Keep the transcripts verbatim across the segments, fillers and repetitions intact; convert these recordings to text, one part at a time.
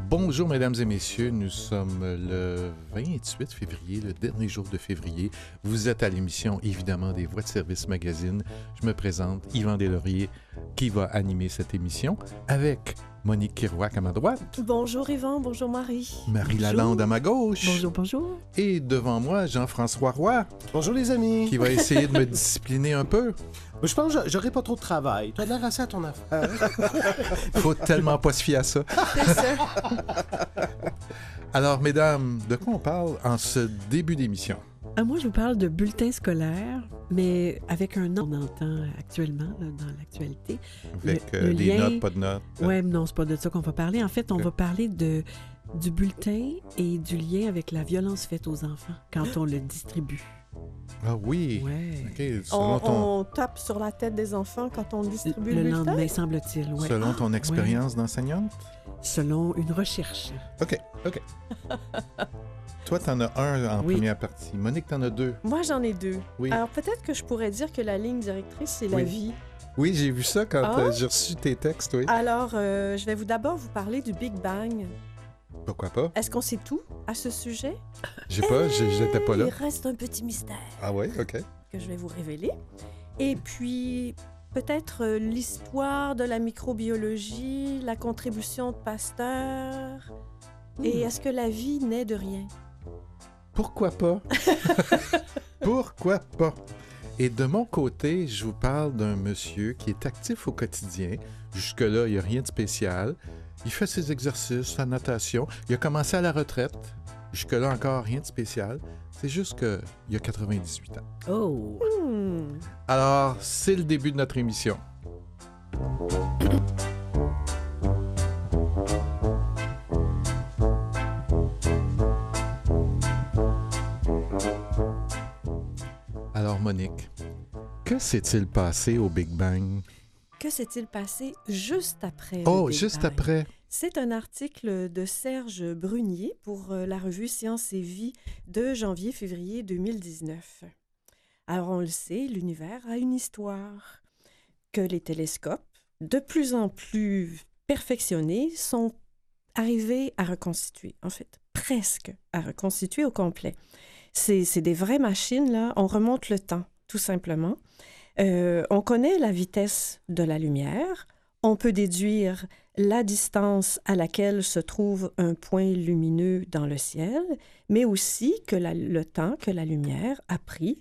Bonjour, mesdames et messieurs. Nous sommes le vingt-huit février, le dernier jour de février. Vous êtes à l'émission, évidemment, des Voix de service magazine. Je me présente, Yvan Deslauriers, qui va animer cette émission avec Monique Kirouac à ma droite. Bonjour Yvan, bonjour Marie. Marie Bonjour. Lalande à ma gauche. Bonjour, bonjour. Et devant moi, Jean-François Roy. Bonjour les amis. Qui va essayer de me discipliner un peu. Je pense que j'aurai pas trop de travail. Tu as l'air assez à ton affaire. Faut tellement pas se fier à ça. C'est ça. Alors, mesdames, de quoi on parle en ce début d'émission? Ah, moi, je vous parle de bulletin scolaire, mais avec un nom qu'on entend actuellement là, dans l'actualité. Avec Le- euh, le des lien- notes, pas de notes. Oui, non, c'est pas de ça qu'on va parler. En fait, on Ok. va parler de, du bulletin et du lien avec la violence faite aux enfants quand on le distribue. Ah oui. Ouais. OK, selon On, ton, on tape sur la tête des enfants quand on distribue Le le bulletin? lendemain, semble-t-il. Ouais. selon ton Ouais. expérience d'enseignante? Selon une recherche. OK, OK. Toi, t'en as un en Oui. première partie. Monique, t'en as deux. Moi, j'en ai deux. Oui. Alors, peut-être que je pourrais dire que la ligne directrice, c'est la Oui. vie. Oui, j'ai vu ça quand Ah. euh, j'ai reçu tes textes, oui. Alors, euh, je vais vous d'abord vous parler du Big Bang. Pourquoi pas? Est-ce qu'on sait tout à ce sujet? J'ai pas, j'ai- j'étais pas là. Il reste un petit mystère Ah ouais, OK. que je vais vous révéler. Et puis, peut-être euh, l'histoire de la microbiologie, la contribution de Pasteur. Et est-ce que la vie naît de rien? Pourquoi pas? Pourquoi pas? Et de mon côté, je vous parle d'un monsieur qui est actif au quotidien. Jusque-là, il n'y a rien de spécial. Il fait ses exercices, sa natation. Il a commencé à la retraite. Jusque-là, encore rien de spécial. C'est juste qu'il a quatre-vingt-dix-huit ans. Oh! Hmm. Alors, c'est le début de notre émission. Alors, Monique, que s'est-il passé au Big Bang? Que s'est-il passé juste après? le Oh, Big juste Bang? après. C'est un article de Serge Brunier pour euh, la revue Science et Vie de janvier-février deux mille dix-neuf. Alors, on le sait, l'univers a une histoire que les télescopes, de plus en plus perfectionnés, sont arrivés à reconstituer. En fait, presque à reconstituer au complet. C'est, c'est des vraies machines, là. On remonte le temps, tout simplement. Euh, on connaît la vitesse de la lumière. On peut déduire la distance à laquelle se trouve un point lumineux dans le ciel, mais aussi que la- le temps que la lumière a pris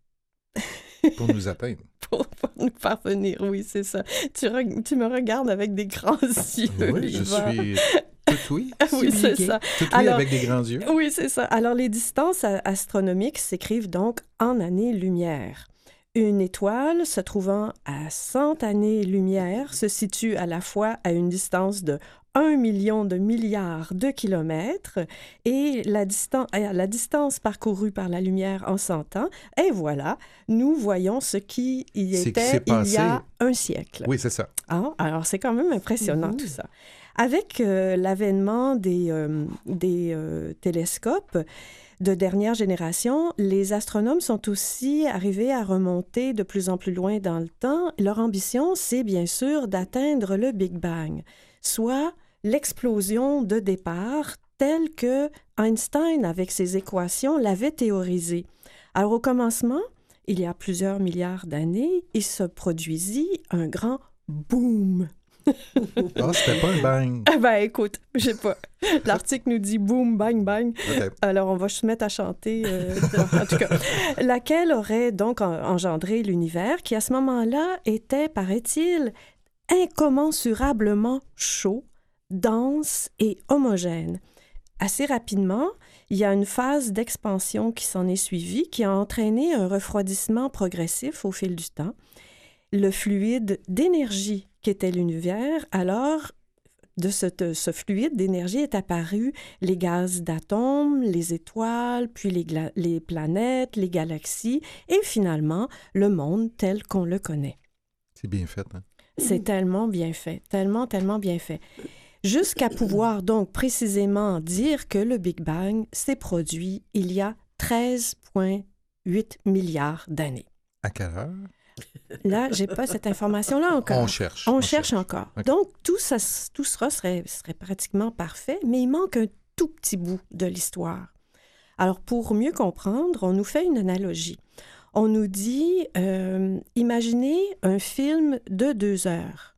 Pour nous atteindre. pour, pour nous parvenir. Oui, c'est ça. Tu, re- tu me regardes avec des grands yeux. Oui, je Yvan. suis tout oui. Oui, c'est Subjugué. ça. Tout oui Alors- avec des grands yeux. Oui, c'est ça. Alors, les distances a- astronomiques s'écrivent donc en années-lumière. Une étoile se trouvant à cent années-lumière se situe à la fois à une distance de un million de milliards de kilomètres et la, distan- euh, la distance parcourue par la lumière en cent ans. Et voilà, nous voyons ce qui y C'est qui était s'est il y passé. a un siècle. Oui, c'est ça. Ah, alors, c'est quand même impressionnant Mhm. tout ça. Avec euh, l'avènement des, euh, des euh, télescopes de dernière génération, les astronomes sont aussi arrivés à remonter de plus en plus loin dans le temps. Leur ambition, c'est bien sûr d'atteindre le Big Bang, soit l'explosion de départ telle que Einstein, avec ses équations, l'avait théorisée. Alors, au commencement, il y a plusieurs milliards d'années, il se produisit un grand boom. Ah, c'était pas un bang. Ah ben écoute, je sais pas. L'article nous dit boom, bang, bang. OK. Alors on va se mettre à chanter, euh, en tout cas. Laquelle aurait donc en- engendré l'univers qui à ce moment-là était, paraît-il, incommensurablement chaud, dense et homogène. Assez rapidement, il y a une phase d'expansion qui s'en est suivie, qui a entraîné un refroidissement progressif au fil du temps. Le fluide d'énergie qu'était l'univers, alors, de ce, de ce fluide d'énergie est apparu les gaz d'atomes, les étoiles, puis les, gla- les planètes, les galaxies, et finalement, le monde tel qu'on le connaît. C'est bien fait, hein? C'est tellement bien fait, tellement, tellement bien fait. Jusqu'à pouvoir donc précisément dire que le Big Bang s'est produit il y a treize virgule huit milliards d'années. À quelle heure? Là, j'ai pas cette information-là encore. On cherche. On, on cherche, cherche encore. OK. Donc, tout, ça, tout ça serait, serait pratiquement parfait, mais il manque un tout petit bout de l'histoire. Alors, pour mieux comprendre, on nous fait une analogie. On nous dit, euh, imaginez un film de deux heures.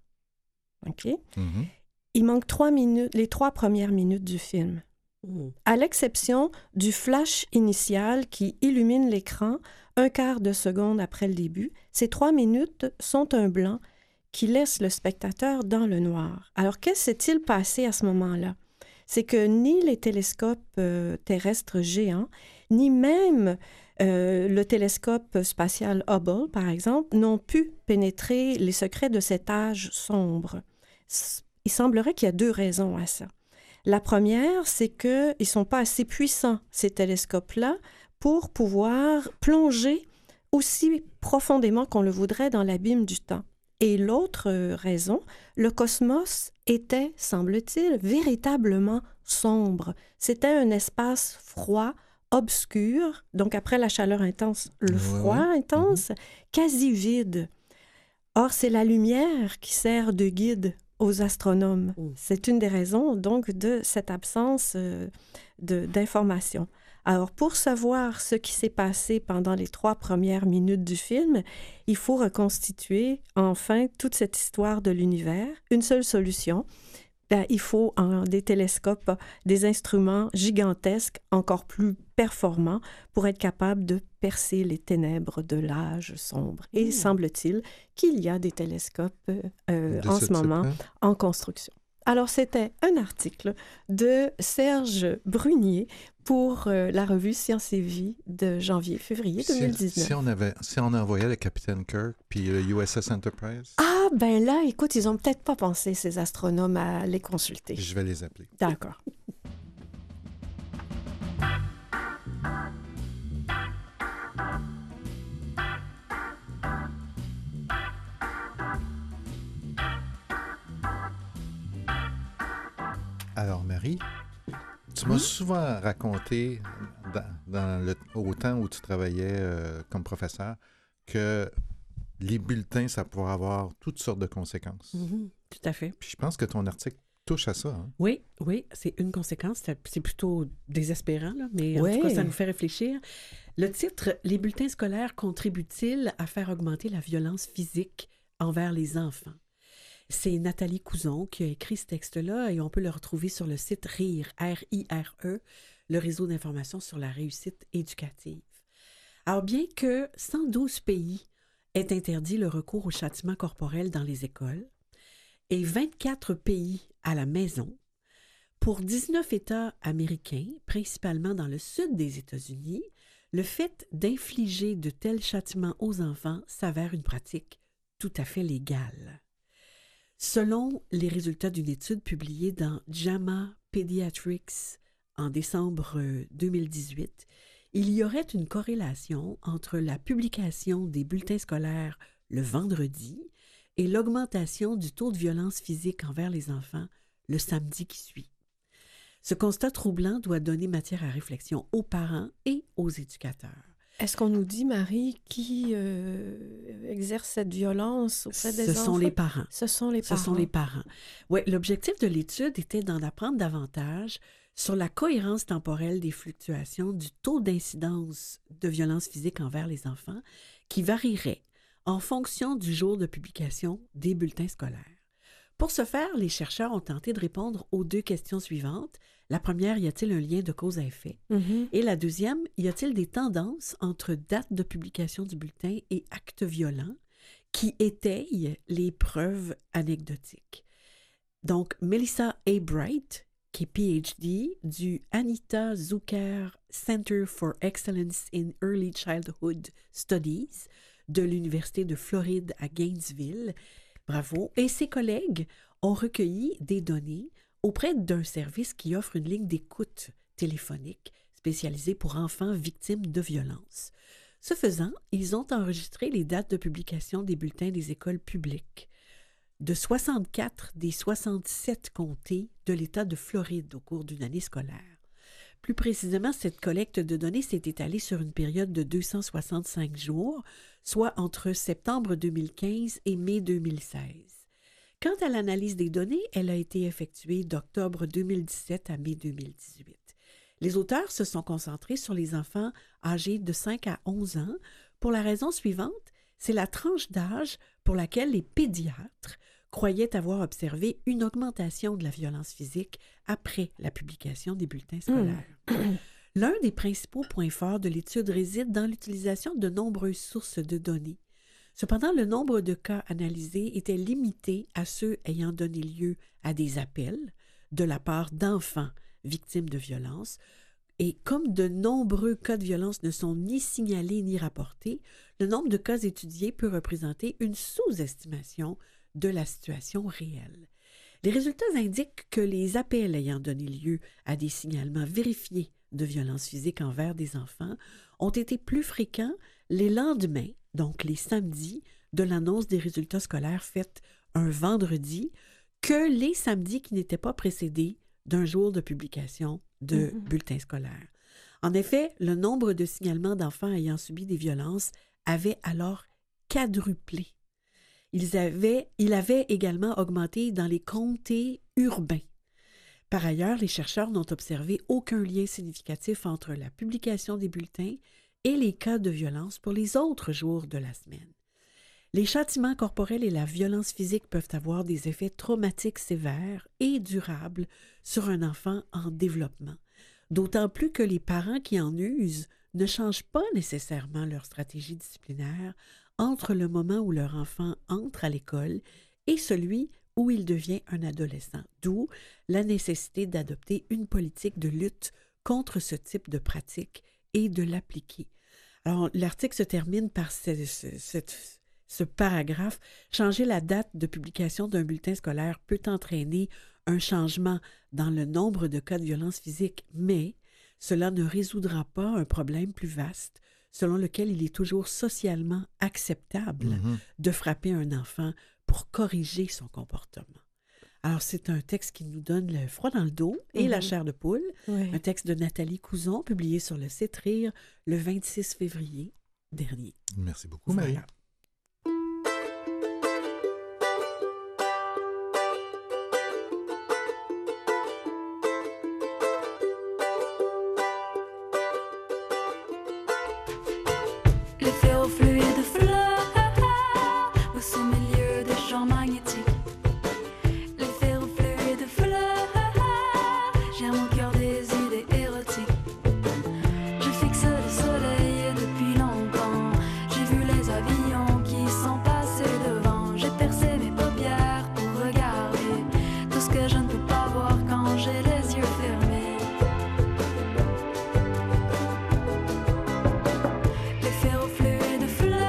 OK? Mhm. Il manque trois minutes, les trois premières minutes du film. Mm. À l'exception du flash initial qui illumine l'écran un quart de seconde après le début, ces trois minutes sont un blanc qui laisse le spectateur dans le noir. Alors, qu'est-ce qui s'est-il passé à ce moment-là? C'est que ni les télescopes euh, terrestres géants, ni même euh, le télescope spatial Hubble, par exemple, n'ont pu pénétrer les secrets de cet âge sombre. Il semblerait qu'il y a deux raisons à ça. La première, c'est qu'ils ne sont pas assez puissants, ces télescopes-là, pour pouvoir plonger aussi profondément qu'on le voudrait dans l'abîme du temps. Et l'autre raison, le cosmos était, semble-t-il, véritablement sombre. C'était un espace froid, obscur, donc après la chaleur intense, le Ouais, froid ouais. intense, quasi vide. Or, c'est la lumière qui sert de guide aux astronomes. Mm. C'est une des raisons, donc, de cette absence euh, de, d'information. Alors, pour savoir ce qui s'est passé pendant les trois premières minutes du film, il faut reconstituer enfin toute cette histoire de l'univers. Une seule solution, ben, il faut en, des télescopes, des instruments gigantesques, encore plus performants, pour être capable de percer les ténèbres de l'âge sombre. Et Mmh. semble-t-il qu'il y a des télescopes euh, De en ce ce moment type-là. en construction. Alors, c'était un article de Serge Brunier pour euh, la revue Science et Vie de janvier-février deux mille Si, dix-neuf. si on avait, si on envoyait le Capitaine Kirk puis le U S S Enterprise, Ah, ben là, écoute, ils ont peut-être pas pensé, ces astronomes, à les consulter. je vais les appeler. D'accord. Alors, Marie, tu m'as Oui. souvent raconté, dans, dans le, au temps où tu travaillais euh, comme professeur, que les bulletins, ça pourrait avoir toutes sortes de conséquences. Mhm. Tout à fait. Puis je pense que ton article touche à ça. Hein? Oui, oui, c'est une conséquence. C'est c'est plutôt désespérant, là, mais en Ouais. tout cas, ça nous fait réfléchir. Le titre « Les bulletins scolaires contribuent-ils à faire augmenter la violence physique envers les enfants ?» C'est Nathalie Couzon qui a écrit ce texte-là et on peut le retrouver sur le site RIRE, R I R E, le réseau d'information sur la réussite éducative. Alors, bien que cent douze pays aient interdit le recours au châtiment corporel dans les écoles et vingt-quatre pays à la maison, pour dix-neuf États américains, principalement dans le sud des États-Unis, le fait d'infliger de tels châtiments aux enfants s'avère une pratique tout à fait légale. Selon les résultats d'une étude publiée dans JAMA Pediatrics en décembre deux mille dix-huit, il y aurait une corrélation entre la publication des bulletins scolaires le vendredi et l'augmentation du taux de violence physique envers les enfants le samedi qui suit. Ce constat troublant doit donner matière à réflexion aux parents et aux éducateurs. Est-ce qu'on nous dit, Marie, qui euh, exerce cette violence auprès des Ce enfants? sont les parents. Ce sont les Ce parents. sont les parents. Oui, l'objectif de l'étude était d'en apprendre davantage sur la cohérence temporelle des fluctuations du taux d'incidence de violence physique envers les enfants qui varierait en fonction du jour de publication des bulletins scolaires. Pour ce faire, les chercheurs ont tenté de répondre aux deux questions suivantes. La première, y a-t-il un lien de cause à effet? Mhm. Et la deuxième, y a-t-il des tendances entre date de publication du bulletin et actes violents qui étayent les preuves anecdotiques? Donc, Melissa A. Bright, qui est P H D du Anita Zucker Center for Excellence in Early Childhood Studies de l'Université de Floride à Gainesville, bravo, et ses collègues ont recueilli des données auprès d'un service qui offre une ligne d'écoute téléphonique spécialisée pour enfants victimes de violences. Ce faisant, ils ont enregistré les dates de publication des bulletins des écoles publiques de soixante-quatre des soixante-sept comtés de l'État de Floride au cours d'une année scolaire. Plus précisément, cette collecte de données s'est étalée sur une période de deux cent soixante-cinq jours, soit entre septembre deux mille quinze et mai deux mille seize. Quant à l'analyse des données, elle a été effectuée d'octobre deux mille dix-sept à mai deux mille dix-huit. Les auteurs se sont concentrés sur les enfants âgés de cinq à onze ans pour la raison suivante, c'est la tranche d'âge pour laquelle les pédiatres croyaient avoir observé une augmentation de la violence physique après la publication des bulletins scolaires. Mmh. L'un des principaux points forts de l'étude réside dans l'utilisation de nombreuses sources de données. Cependant, le nombre de cas analysés était limité à ceux ayant donné lieu à des appels de la part d'enfants victimes de violences. Et comme de nombreux cas de violence ne sont ni signalés ni rapportés, le nombre de cas étudiés peut représenter une sous-estimation de la situation réelle. Les résultats indiquent que les appels ayant donné lieu à des signalements vérifiés de violences physiques envers des enfants ont été plus fréquents les lendemains, donc les samedis, de l'annonce des résultats scolaires faits un vendredi, que les samedis qui n'étaient pas précédés d'un jour de publication de mm-hmm. bulletins scolaires. En effet, le nombre de signalements d'enfants ayant subi des violences avait alors quadruplé. Ils avaient, il avait également augmenté dans les comtés urbains. Par ailleurs, les chercheurs n'ont observé aucun lien significatif entre la publication des bulletins et les cas de violence pour les autres jours de la semaine. Les châtiments corporels et la violence physique peuvent avoir des effets traumatiques sévères et durables sur un enfant en développement, d'autant plus que les parents qui en usent ne changent pas nécessairement leur stratégie disciplinaire entre le moment où leur enfant entre à l'école et celui où il devient un adolescent, d'où la nécessité d'adopter une politique de lutte contre ce type de pratique et de l'appliquer. Alors, l'article se termine par ce, ce, cette... Ce paragraphe, changer la date de publication d'un bulletin scolaire peut entraîner un changement dans le nombre de cas de violence physique, mais cela ne résoudra pas un problème plus vaste selon lequel il est toujours socialement acceptable mm-hmm. de frapper un enfant pour corriger son comportement. Alors, c'est un texte qui nous donne le froid dans le dos et mm-hmm. la chair de poule, oui. Un texte de Nathalie Couzon, publié sur le site Rire le vingt-six février dernier. Merci beaucoup, Marie. Voilà. Fleurs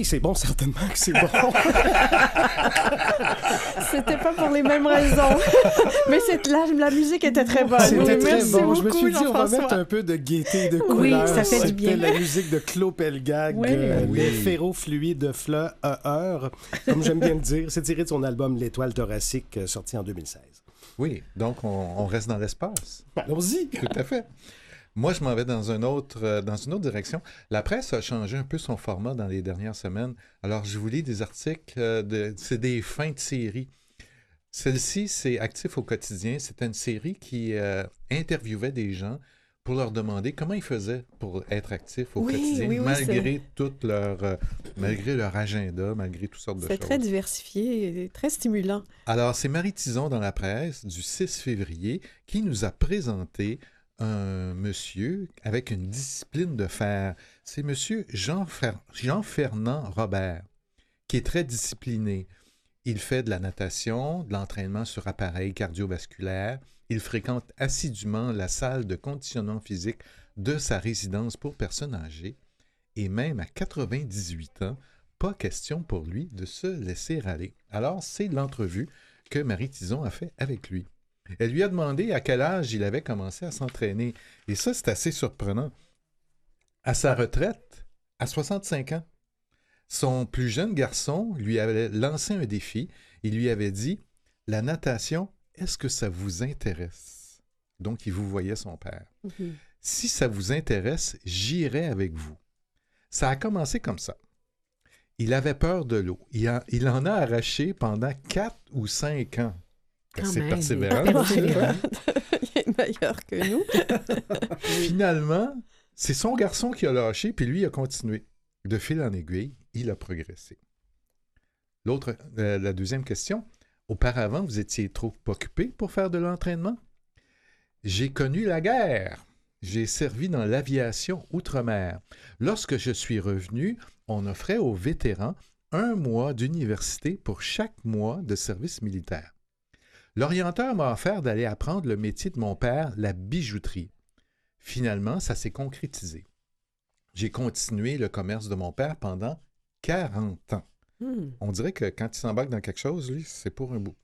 Oui, c'est bon, certainement que c'est bon. C'était pas pour les mêmes raisons. Mais c'est, la, la musique était très bonne. C'était Oui, très merci bon. beaucoup, Je me suis dit, on va Jean-François. mettre un peu de gaieté et de Oui, couleur. ça fait du bien. C'était la musique de Claude Pelgag, Oui. euh, Oui. Les ferrofluides de Fleur Heur. Comme j'aime bien le dire, c'est tiré de son album L'Étoile thoracique, euh, sorti en deux mille seize. Oui, donc on, on reste dans l'espace. Allons-y. Tout à fait. Moi, je m'en vais dans, un autre, euh, dans une autre direction. La presse a changé un peu son format dans les dernières semaines. Alors, je vous lis des articles, euh, de, c'est des fins de série. Celle-ci, c'est Actif au quotidien. C'était une série qui euh, interviewait des gens pour leur demander comment ils faisaient pour être actifs au Oui, quotidien, oui, oui, malgré, toute leur, euh, malgré leur agenda, malgré toutes sortes de C'est choses. très diversifié et très stimulant. Alors, c'est Marie Tison dans la presse du six février qui nous a présenté un monsieur avec une discipline de fer. C'est monsieur Jean Fer- Jean-Fernand Robert, qui est très discipliné. Il fait de la natation, de l'entraînement sur appareil cardiovasculaire. Il fréquente assidûment la salle de conditionnement physique de sa résidence pour personnes âgées. Et même à quatre-vingt-dix-huit ans, pas question pour lui de se laisser aller. Alors, c'est l'entrevue que Marie Tison a fait avec lui. Elle lui a demandé à quel âge il avait commencé à s'entraîner. Et ça, c'est assez surprenant. À sa retraite, à soixante-cinq ans, son plus jeune garçon lui avait lancé un défi. Il lui avait dit « La natation, est-ce que ça vous intéresse? » Donc, il vous voyait son père. Mm-hmm. « Si ça vous intéresse, j'irai avec vous. » Ça a commencé comme ça. Il avait peur de l'eau. Il, a, il en a arraché pendant quatre ou cinq ans. Quand C'est même. persévérant. Persévérant. Il est meilleur que nous. Finalement, c'est son garçon qui a lâché, puis lui il a continué. De fil en aiguille, il a progressé. L'autre, euh, la deuxième question. Auparavant, vous étiez trop occupé pour faire de l'entraînement? J'ai connu la guerre. J'ai servi dans l'aviation outre-mer. Lorsque je suis revenu, on offrait aux vétérans un mois d'université pour chaque mois de service militaire. L'orienteur m'a offert d'aller apprendre le métier de mon père, la bijouterie. Finalement, ça s'est concrétisé. J'ai continué le commerce de mon père pendant quarante ans. Hmm. On dirait que quand il s'embarque dans quelque chose, lui, c'est pour un bout.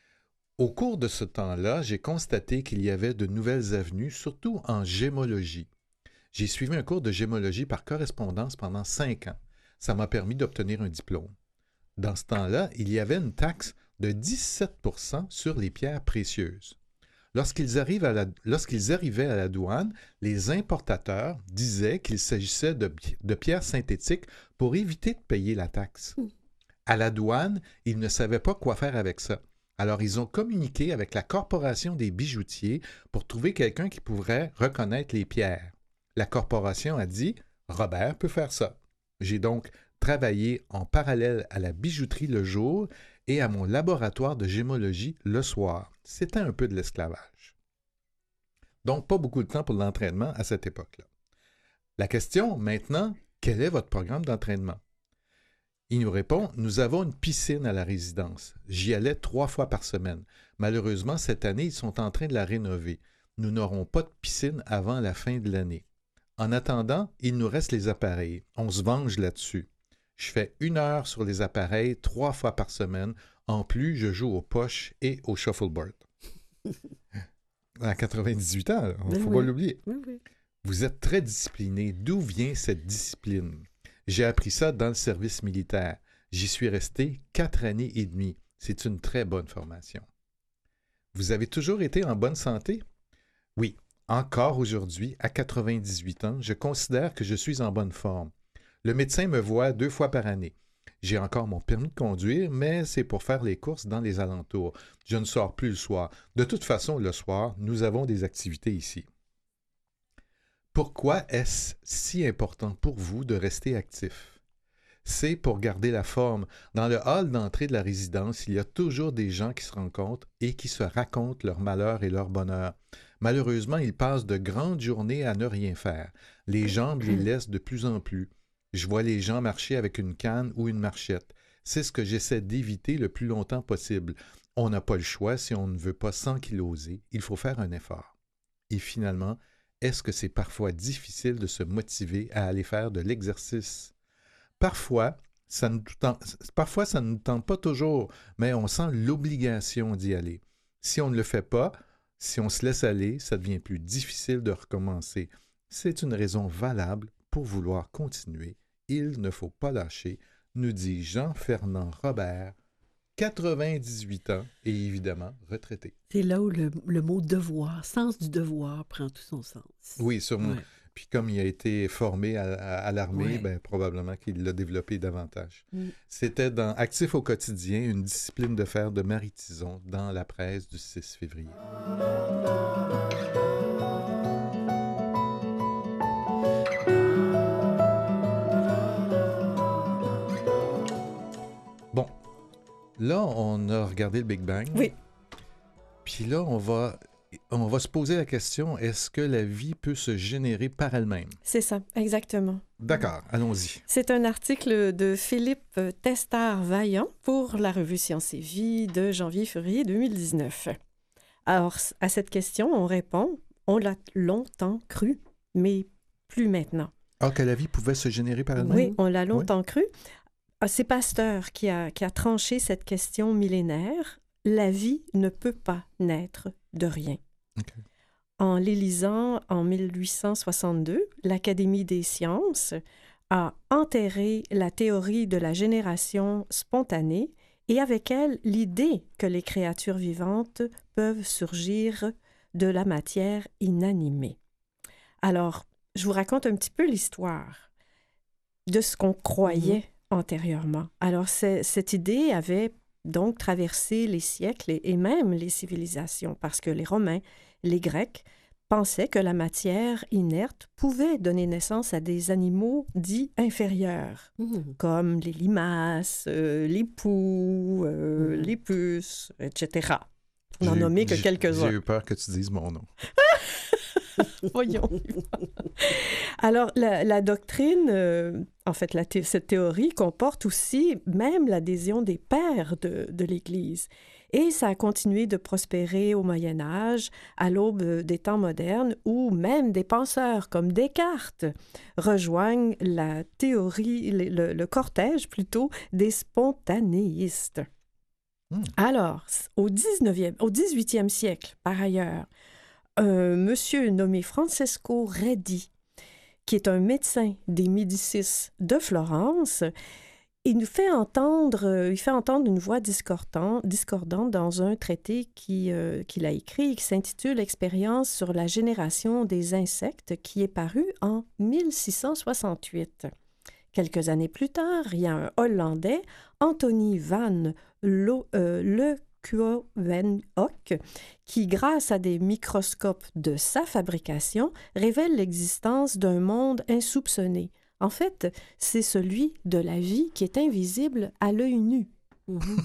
Au cours de ce temps-là, j'ai constaté qu'il y avait de nouvelles avenues, surtout en gémologie. J'ai suivi un cours de gémologie par correspondance pendant cinq ans. Ça m'a permis d'obtenir un diplôme. Dans ce temps-là, il y avait une taxe de dix-sept pour cent sur les pierres précieuses. Lorsqu'ils, arrivent à la, lorsqu'ils arrivaient à la douane, les importateurs disaient qu'il s'agissait de, de pierres synthétiques pour éviter de payer la taxe. À la douane, ils ne savaient pas quoi faire avec ça. Alors, ils ont communiqué avec la Corporation des bijoutiers pour trouver quelqu'un qui pourrait reconnaître les pierres. La corporation a dit « Robert peut faire ça ». J'ai donc travaillé en parallèle à la bijouterie le jour et à mon laboratoire de gémologie le soir. C'était un peu de l'esclavage. Donc, pas beaucoup de temps pour l'entraînement à cette époque-là. La question, maintenant, quel est votre programme d'entraînement? Il nous répond, nous avons une piscine à la résidence. J'y allais trois fois par semaine. Malheureusement, cette année, ils sont en train de la rénover. Nous n'aurons pas de piscine avant la fin de l'année. En attendant, il nous reste les appareils. On se venge là-dessus. Je fais une heure sur les appareils trois fois par semaine. En plus, je joue aux poches et au shuffleboard. À quatre-vingt-dix-huit ans, il ne faut oui. pas l'oublier. Oui, oui. Vous êtes très discipliné. D'où vient cette discipline? J'ai appris ça dans le service militaire. J'y suis resté quatre années et demie. C'est une très bonne formation. Vous avez toujours été en bonne santé? Oui, encore aujourd'hui, à quatre-vingt-dix-huit ans, je considère que je suis en bonne forme. Le médecin me voit deux fois par année. J'ai encore mon permis de conduire, mais c'est pour faire les courses dans les alentours. Je ne sors plus le soir. De toute façon, le soir, nous avons des activités ici. Pourquoi est-ce si important pour vous de rester actif? C'est pour garder la forme. Dans le hall d'entrée de la résidence, il y a toujours des gens qui se rencontrent et qui se racontent leur malheur et leur bonheur. Malheureusement, ils passent de grandes journées à ne rien faire. Les jambes les laissent de plus en plus. Je vois les gens marcher avec une canne ou une marchette. C'est ce que j'essaie d'éviter le plus longtemps possible. On n'a pas le choix si on ne veut pas s'ankyloser. Il faut faire un effort. Et finalement, est-ce que c'est parfois difficile de se motiver à aller faire de l'exercice? Parfois, Ça nous tente, parfois, ça ne nous tente pas toujours, mais on sent l'obligation d'y aller. Si on ne le fait pas, si on se laisse aller, ça devient plus difficile de recommencer. C'est une raison valable pour vouloir continuer. Il ne faut pas lâcher, nous dit Jean-Fernand Robert, quatre-vingt-dix-huit ans et évidemment retraité. C'est là où le, le mot devoir, sens du devoir, prend tout son sens. Oui, sûrement. Ouais. Puis comme il a été formé à, à, à l'armée, Ouais. ben, probablement qu'il l'a développé davantage. Mm. C'était dans Actif au quotidien, une discipline de fer de Marie Tison dans la presse du six février. Bon, là, on a regardé le Big Bang. Oui. Puis là, on va, on va se poser la question, est-ce que la vie peut se générer par elle-même? C'est ça, exactement. D'accord, allons-y. C'est un article de Philippe Testard-Vaillant pour la revue Sciences et Vie de janvier-février deux mille dix-neuf. Alors, à cette question, on répond, on l'a longtemps cru, mais plus maintenant. Ah, que la vie pouvait se générer par elle-même? Oui, on l'a longtemps cru. Ah, c'est Pasteur qui a, qui a tranché cette question millénaire. La vie ne peut pas naître de rien. Okay. En l'élisant en mille huit cent soixante-deux, l'Académie des sciences a enterré la théorie de la génération spontanée et avec elle l'idée que les créatures vivantes peuvent surgir de la matière inanimée. Alors, je vous raconte un petit peu l'histoire de ce qu'on croyait mmh. antérieurement. Alors, cette idée avait donc traversé les siècles et, et même les civilisations, parce que les Romains, les Grecs, pensaient que la matière inerte pouvait donner naissance à des animaux dits inférieurs, mmh. comme les limaces, euh, les poux, euh, mmh. les puces, et cetera. On n'en nommait que quelques-uns. J'ai eu peur que tu dises mon nom. Voyons. Alors, la, la doctrine, euh, en fait, la thé- cette théorie comporte aussi même l'adhésion des pères de, de l'Église. Et ça a continué de prospérer au Moyen Âge, à l'aube des temps modernes, où même des penseurs comme Descartes rejoignent la théorie, le, le, le cortège plutôt, des spontanéistes. Mmh. Alors, au dix-neuvième, au dix-huitième siècle, par ailleurs, un monsieur nommé Francesco Redi, qui est un médecin des Médicis de Florence, il nous fait entendre, il fait entendre une voix discordante, discordante dans un traité qui, euh, qu'il a écrit, qui s'intitule « Expérience sur la génération des insectes », qui est paru en mille six cent soixante-huit. Quelques années plus tard, il y a un Hollandais, Anthony van Lo, euh, Le Quovenhoek, qui, grâce à des microscopes de sa fabrication, révèle l'existence d'un monde insoupçonné. En fait, c'est celui de la vie qui est invisible à l'œil nu. Mm-hmm.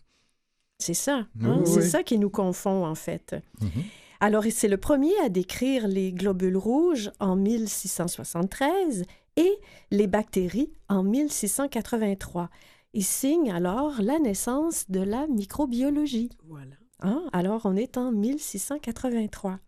C'est ça, hein? Oui, c'est oui. ça qui nous confond, en fait. Mm-hmm. Alors, c'est le premier à décrire les globules rouges en mille six cent soixante-treize et les bactéries en mille six cent quatre-vingt-trois. Il signe alors la naissance de la microbiologie. Voilà. Hein? Alors, on est en mille six cent quatre-vingt-trois.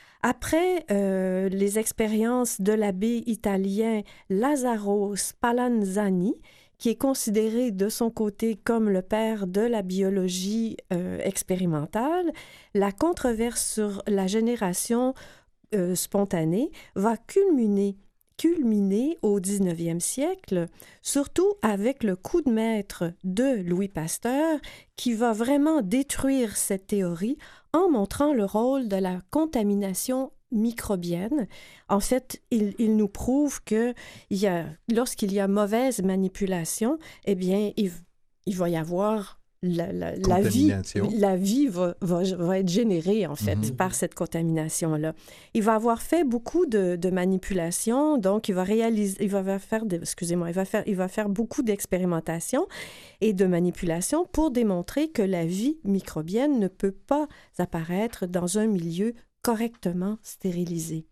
Après euh, les expériences de l'abbé italien Lazzaro Spallanzani, qui est considéré de son côté comme le père de la biologie euh, expérimentale, la controverse sur la génération euh, spontanée va culminer culminé au dix-neuvième siècle, surtout avec le coup de maître de Louis Pasteur, qui va vraiment détruire cette théorie en montrant le rôle de la contamination microbienne. En fait, il, il nous prouve que il y a, lorsqu'il y a mauvaise manipulation, eh bien, il, il va y avoir La, la, la vie, la vie va, va, va être générée, en fait, mm-hmm. par cette contamination-là. Il va avoir fait beaucoup de, de manipulations, donc il va réaliser, il va faire, de, excusez-moi, il va faire, il va faire beaucoup d'expérimentations et de manipulations pour démontrer que la vie microbienne ne peut pas apparaître dans un milieu correctement stérilisé.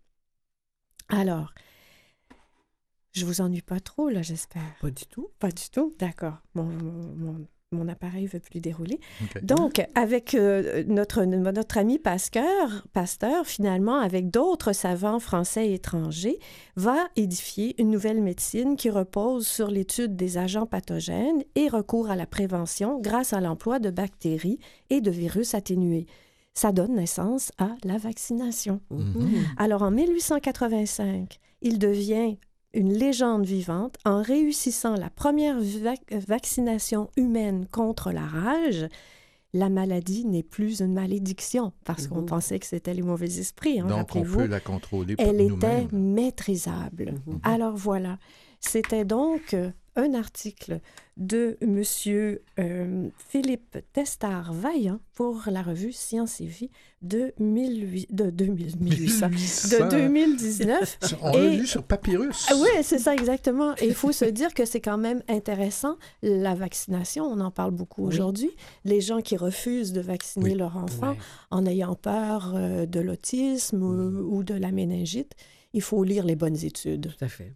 Alors, je vous ennuie pas trop, là, j'espère. Pas du tout. Pas du tout? D'accord. Mon, mon, mon mon appareil ne veut plus dérouler. Okay. Donc, avec euh, notre, notre ami Pasteur, Pasteur, finalement, avec d'autres savants français et étrangers, va édifier une nouvelle médecine qui repose sur l'étude des agents pathogènes et recourt à la prévention grâce à l'emploi de bactéries et de virus atténués. Ça donne naissance à la vaccination. Mm-hmm. Alors, en mille huit cent quatre-vingt-cinq, il devient une légende vivante en réussissant la première vac- vaccination humaine contre la rage. La maladie n'est plus une malédiction parce qu'on Mhm. pensait que c'était les mauvais esprits. Hein, Donc, on rappelez-vous. peut la contrôler pour Elle était nous-mêmes. maîtrisable. Mhm. Alors voilà, c'était donc euh, un article de M. Euh, Philippe Testard-Vaillant pour la revue Science et Vie de, mille huit de, deux mille, mille huit cents, de deux mille dix-neuf. On l'a Et- lu sur papyrus. Ah oui, c'est ça exactement. Et il faut se dire que c'est quand même intéressant. La vaccination, on en parle beaucoup Oui. aujourd'hui. Les gens qui refusent de vacciner Oui. leur enfant Ouais. en ayant peur euh, de l'autisme ou, ou de la méningite, il faut lire les bonnes études. Tout à fait.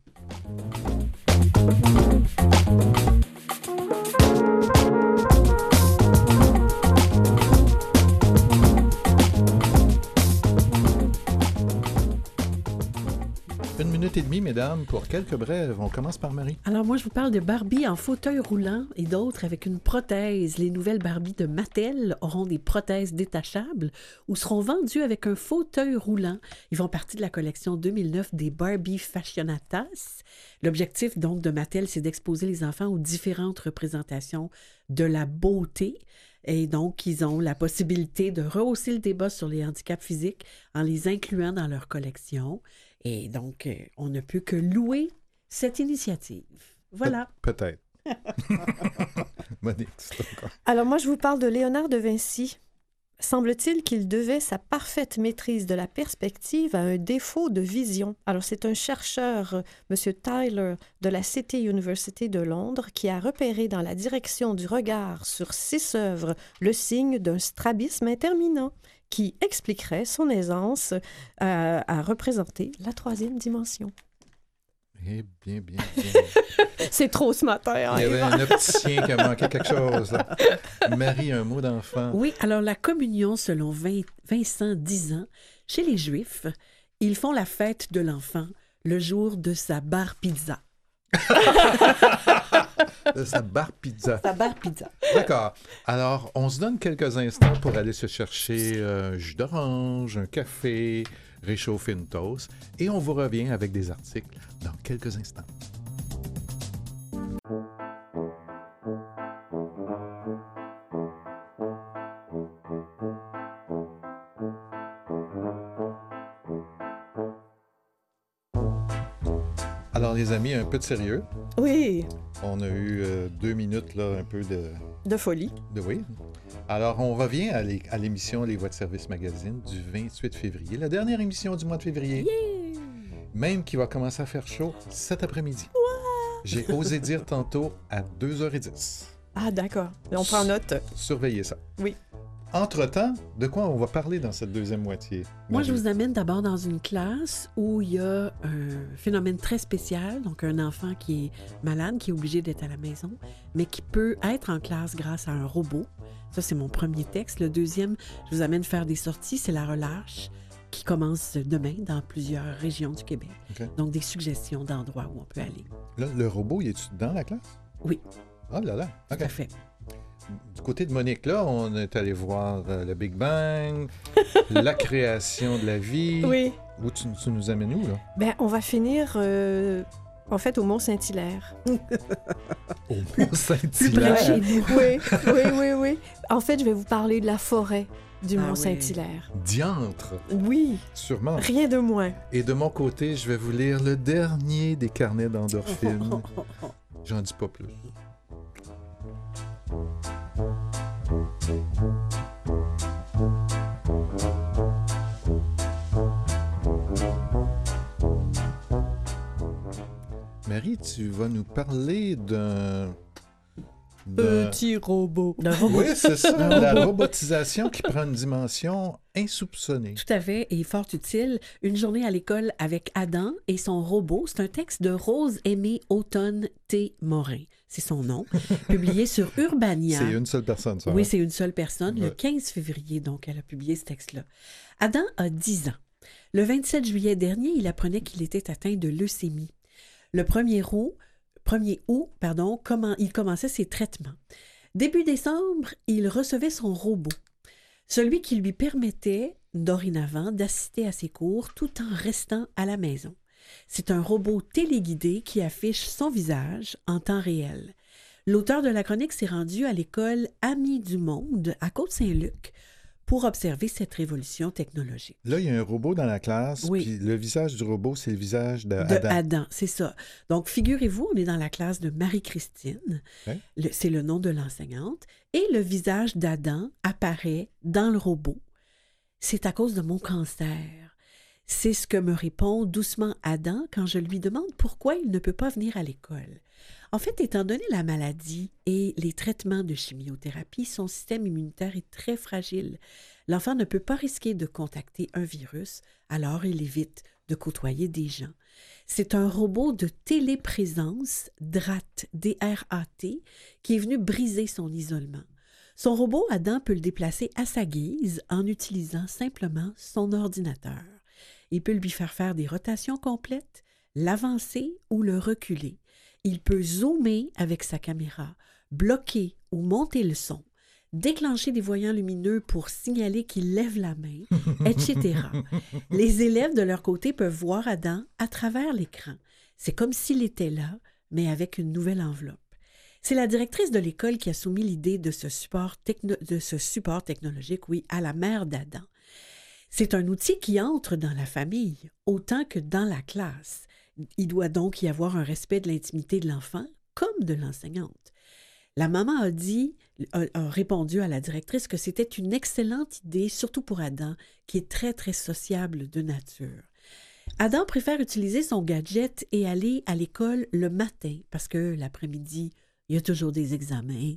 Une minute et demie, mesdames, pour quelques brèves. On commence par Marie. Alors moi, je vous parle de Barbie en fauteuil roulant et d'autres avec une prothèse. Les nouvelles Barbie de Mattel auront des prothèses détachables ou seront vendues avec un fauteuil roulant. Ils font partie de la collection deux mille neuf des Barbie Fashionatas. L'objectif donc de Mattel, c'est d'exposer les enfants aux différentes représentations de la beauté. Et donc, ils ont la possibilité de rehausser le débat sur les handicaps physiques en les incluant dans leur collection. Et donc, euh, on ne peut que louer cette initiative. Voilà. Pe- peut-être. Monique, c'est encore. Alors moi, je vous parle de Léonard de Vinci. Semble-t-il qu'il devait sa parfaite maîtrise de la perspective à un défaut de vision. Alors c'est un chercheur, euh, M. Tyler, de la City University de Londres, qui a repéré dans la direction du regard sur six œuvres le signe d'un strabisme interminant, qui expliquerait son aisance euh, à représenter la troisième dimension. Eh bien, bien, bien. C'est trop ce matin, hein, Il y avait Eva? un opticien qui a manqué quelque chose. Là. Marie, un mot d'enfant. Oui, alors la communion, selon Vin- Vincent Dizan, chez les Juifs, ils font la fête de l'enfant le jour de sa bar pizza. De sa barre pizza. Sa bar pizza. D'accord. Alors, on se donne quelques instants pour aller se chercher un jus d'orange, un café, réchauffer une toast, et on vous revient avec des articles dans quelques instants. Alors, les amis, un peu de sérieux. Oui, On a eu euh, deux minutes, là, un peu de... de folie. de oui. Alors, on revient à l'é- à l'émission Les Voix de Service Magazine du vingt-huit février, la dernière émission du mois de février. Même qui va commencer à faire chaud cet après-midi. J'ai osé dire tantôt à deux heures dix. Ah, d'accord. On prend note. Surveillez ça. Oui. Entre-temps, de quoi on va parler dans cette deuxième moitié? Moi, je Marie? vous amène d'abord dans une classe où il y a un phénomène très spécial, donc un enfant qui est malade, qui est obligé d'être à la maison, mais qui peut être en classe grâce à un robot. Ça, c'est mon premier texte. Le deuxième, je vous amène faire des sorties, c'est la relâche, qui commence demain dans plusieurs régions du Québec. OK. Donc, des suggestions d'endroits où on peut aller. Là, le robot, il est-tu dans la classe? Oui, Ah là là, tout OK. à fait. Du côté de Monique, là, on est allé voir euh, le Big Bang, la création de la vie. Oui. Où tu, tu nous amènes où, là? Ben, on va finir, euh, en fait, au Mont-Saint-Hilaire. Au Mont Plus près de Saint-Hilaire. chez nous. Oui, oui, oui, oui. En fait, je vais vous parler de la forêt du Ah Mont-Saint-Hilaire. Diantre, Oui, sûrement. rien de moins. Et de mon côté, je vais vous lire le dernier des carnets d'endorphines. J'en dis pas plus. Marie, tu vas nous parler d'un de... Petit robot. D'un robot. Oui, c'est ça, la robotisation qui prend une dimension insoupçonnée. Tout à fait, et fort utile. Une journée à l'école avec Adam et son robot. C'est un texte de Rose Aimée Automne T. Morin. C'est son nom. Publié sur Urbania. C'est une seule personne, ça. Oui, hein? c'est une seule personne. Le Ouais. quinze février, donc, elle a publié ce texte-là. Adam a dix ans. Le vingt-sept juillet dernier, il apprenait qu'il était atteint de leucémie. Le premier août, premier août pardon, comment, il commençait ses traitements. Début décembre, il recevait son robot, celui qui lui permettait, dorénavant, d'assister à ses cours tout en restant à la maison. C'est un robot téléguidé qui affiche son visage en temps réel. L'auteur de la chronique s'est rendu à l'école Amis du Monde à Côte-Saint-Luc pour observer cette révolution technologique. Là, il y a un robot dans la classe, Oui. puis le visage du robot, c'est le visage d'Adam. De Adam, c'est ça. Donc, figurez-vous, on est dans la classe de Marie-Christine. Ouais. Le- c'est le nom de l'enseignante. Et le visage d'Adam apparaît dans le robot. C'est à cause de mon cancer. C'est ce que me répond doucement Adam quand je lui demande pourquoi il ne peut pas venir à l'école. En fait, étant donné la maladie et les traitements de chimiothérapie, son système immunitaire est très fragile. L'enfant ne peut pas risquer de contacter un virus, alors il évite de côtoyer des gens. C'est un robot de téléprésence, D R A T, D R A T, qui est venu briser son isolement. Son robot, Adam, peut le déplacer à sa guise en utilisant simplement son ordinateur. Il peut lui faire faire des rotations complètes, l'avancer ou le reculer. Il peut zoomer avec sa caméra, bloquer ou monter le son, déclencher des voyants lumineux pour signaler qu'il lève la main, et cetera. Les élèves, de leur côté, peuvent voir Adam à travers l'écran. C'est comme s'il était là, mais avec une nouvelle enveloppe. C'est la directrice de l'école qui a soumis l'idée de ce support, techno- de ce support technologique, oui, à la mère d'Adam. C'est un outil qui entre dans la famille autant que dans la classe. Il doit donc y avoir un respect de l'intimité de l'enfant comme de l'enseignante. La maman a dit, a, a répondu à la directrice que c'était une excellente idée, surtout pour Adam, qui est très, très sociable de nature. Adam préfère utiliser son gadget et aller à l'école le matin parce que l'après-midi, il y a toujours des examens,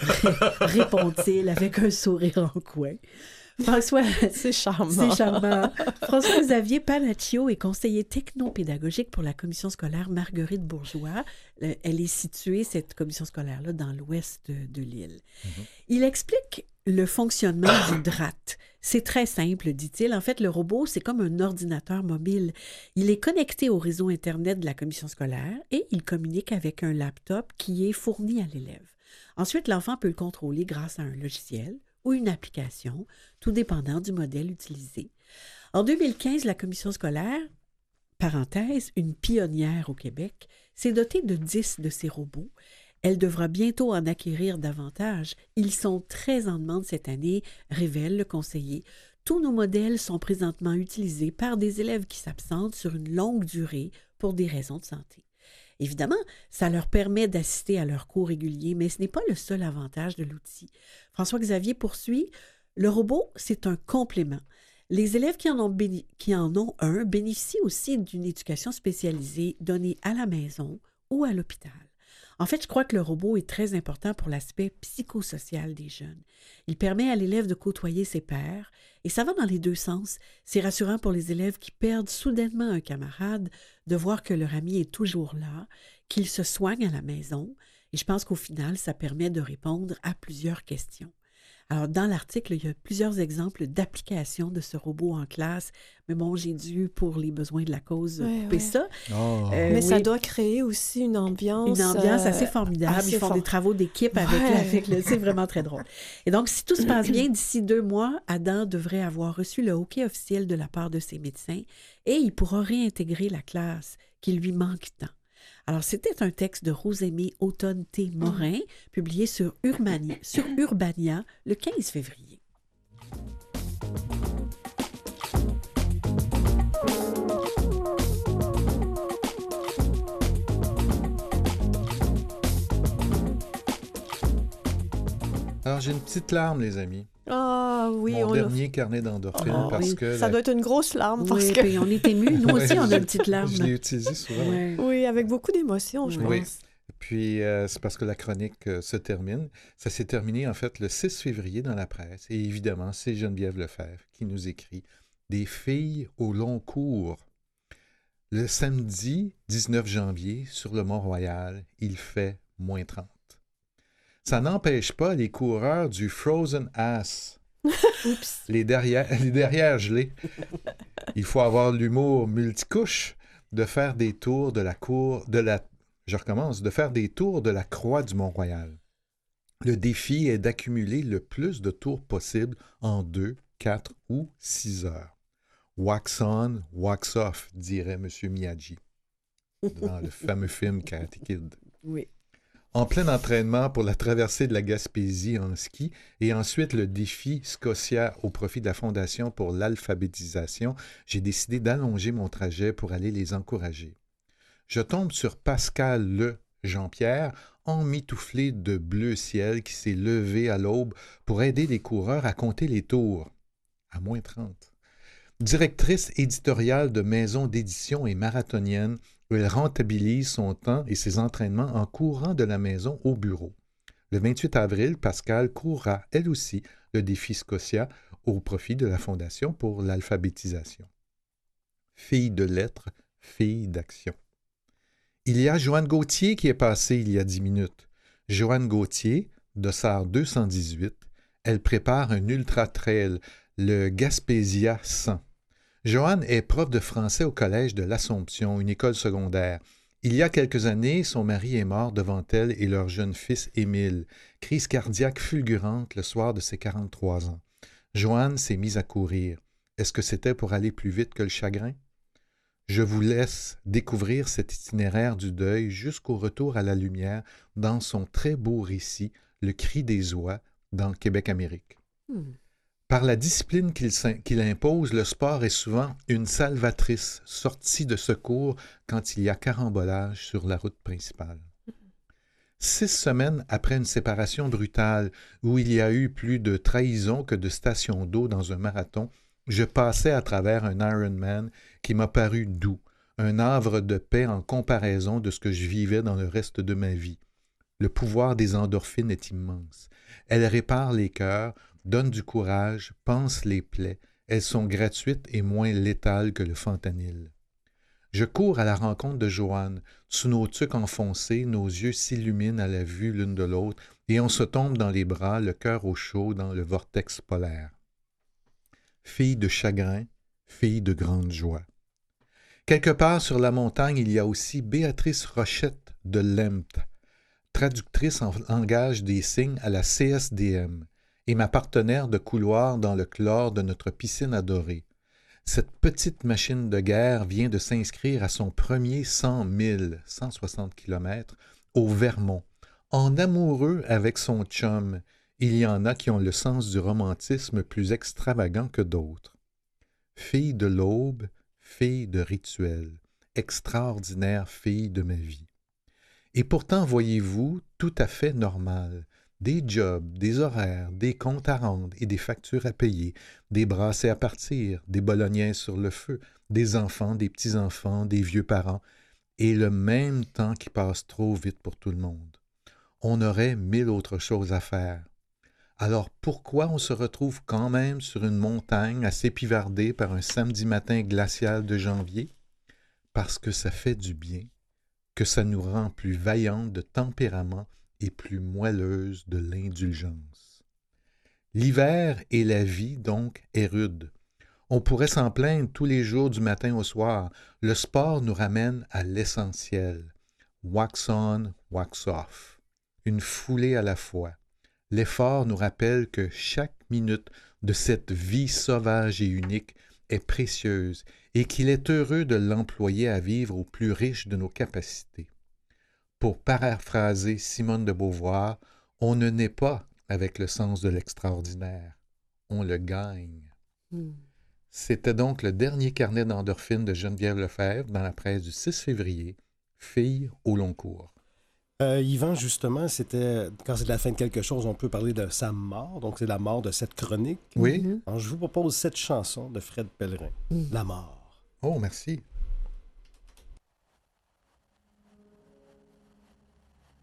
répond-il avec un sourire en coin. François, C'est charmant. c'est charmant. François-Xavier Panaccio est conseiller technopédagogique pour la commission scolaire Marguerite Bourgeois. Euh, Elle est située, cette commission scolaire-là, dans l'ouest de, de l'île. Mhm. Il explique le fonctionnement du D R A T. C'est très simple, dit-il. En fait, le robot, c'est comme un ordinateur mobile. Il est connecté au réseau Internet de la commission scolaire et il communique avec un laptop qui est fourni à l'élève. Ensuite, l'enfant peut le contrôler grâce à un logiciel ou une application, tout dépendant du modèle utilisé. En deux mille quinze, la commission scolaire, parenthèse, une pionnière au Québec, s'est dotée de dix de ces robots. Elle devra bientôt en acquérir davantage. Ils sont très en demande cette année, révèle le conseiller. Tous nos modèles sont présentement utilisés par des élèves qui s'absentent sur une longue durée pour des raisons de santé. Évidemment, ça leur permet d'assister à leurs cours réguliers, mais ce n'est pas le seul avantage de l'outil. François-Xavier poursuit, le robot, c'est un complément. Les élèves qui en ont, béni- qui en ont un bénéficient aussi d'une éducation spécialisée donnée à la maison ou à l'hôpital. En fait, je crois que le robot est très important pour l'aspect psychosocial des jeunes. Il permet à l'élève de côtoyer ses pairs, et ça va dans les deux sens. C'est rassurant pour les élèves qui perdent soudainement un camarade de voir que leur ami est toujours là, qu'il se soigne à la maison, et je pense qu'au final, ça permet de répondre à plusieurs questions. Alors, dans l'article, il y a plusieurs exemples d'applications de ce robot en classe, mais bon, j'ai dû, pour les besoins de la cause, Ouais, couper ouais. ça. Oh. Euh, Mais ça oui. doit créer aussi une ambiance... Une ambiance euh, assez formidable. assez Ils font for- des travaux d'équipe avec, Ouais. avec le... C'est vraiment très drôle. Et donc, si tout se passe bien, d'ici deux mois, Adam devrait avoir reçu le hockey officiel de la part de ses médecins et il pourra réintégrer la classe qui lui manque tant. Alors, c'était un texte de Rose-Aimée Automne T. Morin, publié sur Urbania, sur Urbania le quinze février. Alors, j'ai une petite larme, les amis. Ah oui, Mon on l'a- dernier carnet d'endorphine, Ah, parce oui. que... Ça la- doit être une grosse larme parce Oui, que... puis on est émus. Nous aussi, Ouais, on je- a une petite larme. Je l'ai utilisé souvent. Ouais. Oui, avec beaucoup d'émotion, je Oui. pense. Puis, euh, c'est parce que la chronique euh, se termine. Ça s'est terminé, en fait, le six février dans la presse. Et évidemment, c'est Geneviève Lefebvre qui nous écrit « Des filles au long cours ». Le samedi dix-neuf janvier, sur le Mont-Royal, il fait moins trente. Ça n'empêche pas les coureurs du Frozen Ass, Oups. les derrières, les derrières gelés. Il faut avoir l'humour multicouche de faire des tours de la cour, de la, je recommence, de faire des tours de la croix du Mont-Royal. Le défi est d'accumuler le plus de tours possible en deux, quatre ou six heures. Wax on, wax off, dirait M. Miyagi dans le fameux film Karate Kid. Oui. En plein entraînement pour la traversée de la Gaspésie en ski et ensuite le défi Scotia au profit de la Fondation pour l'alphabétisation, j'ai décidé d'allonger mon trajet pour aller les encourager. Je tombe sur Pascal Le Jean-Pierre, emmitouflé de bleu ciel, qui s'est levé à l'aube pour aider les coureurs à compter les tours. À moins trente. Directrice éditoriale de maison d'édition et marathonienne, elle rentabilise son temps et ses entraînements en courant de la maison au bureau. Le vingt-huit avril, Pascal courra, elle aussi, le défi Scotia au profit de la Fondation pour l'alphabétisation. Fille de lettres, fille d'action. Il y a Joanne Gauthier qui est passée il y a dix minutes. Joanne Gauthier, dossard deux cent dix-huit, elle prépare un ultra-trail, le Gaspésia cent. Joanne est prof de français au collège de l'Assomption, une école secondaire. Il y a quelques années, son mari est mort devant elle et leur jeune fils Émile. Crise cardiaque fulgurante le soir de ses quarante-trois ans. Joanne s'est mise à courir. Est-ce que c'était pour aller plus vite que le chagrin? Je vous laisse découvrir cet itinéraire du deuil jusqu'au retour à la lumière dans son très beau récit « Le cri des oies » dans Québec-Amérique. Hmm. Par la discipline qu'il, qu'il impose, le sport est souvent une salvatrice sortie de secours quand il y a carambolage sur la route principale. Six semaines après une séparation brutale où il y a eu plus de trahison que de stations d'eau dans un marathon, je passais à travers un Ironman qui m'a paru doux, un havre de paix en comparaison de ce que je vivais dans le reste de ma vie. Le pouvoir des endorphines est immense. Elles réparent les cœurs, donnent du courage, pansent les plaies. Elles sont gratuites et moins létales que le fentanyl. Je cours à la rencontre de Joanne. Sous nos tuques enfoncés, nos yeux s'illuminent à la vue l'une de l'autre et on se tombe dans les bras, le cœur au chaud dans le vortex polaire. Fille de chagrin, fille de grande joie. Quelque part sur la montagne, il y a aussi Béatrice Rochette de Lempt, traductrice en langage des signes à la C S D M et ma partenaire de couloir dans le chlore de notre piscine adorée. Cette petite machine de guerre vient de s'inscrire à son premier cent mille, cent soixante kilomètres, au Vermont, en amoureux avec son chum. Il y en a qui ont le sens du romantisme plus extravagant que d'autres. Fille de l'aube, fille de rituel, extraordinaire fille de ma vie. Et pourtant, voyez-vous, tout à fait normal. Des jobs, des horaires, des comptes à rendre et des factures à payer, des brassées à partir, des bolognaises sur le feu, des enfants, des petits-enfants, des vieux parents, et le même temps qui passe trop vite pour tout le monde. On aurait mille autres choses à faire. Alors pourquoi on se retrouve quand même sur une montagne à s'épivarder par un samedi matin glacial de janvier? Parce que ça fait du bien, que ça nous rend plus vaillantes de tempérament et plus moelleuses de l'indulgence. L'hiver et la vie, donc, est rude. On pourrait s'en plaindre tous les jours du matin au soir. Le sport nous ramène à l'essentiel. Wax on, wax off. Une foulée à la fois. L'effort nous rappelle que chaque minute de cette vie sauvage et unique est précieuse et qu'il est heureux de l'employer à vivre au plus riche de nos capacités. Pour paraphraser Simone de Beauvoir, on ne naît pas avec le sens de l'extraordinaire, on le gagne. Mm. C'était donc le dernier carnet d'endorphines de Geneviève Lefebvre dans la presse du six février, Fille au long cours. Euh, Yvan, justement, c'était quand c'est la fin de quelque chose, on peut parler de sa mort, donc c'est la mort de cette chronique. Oui. Alors, je vous propose cette chanson de Fred Pellerin, mm. La mort. Oh, merci.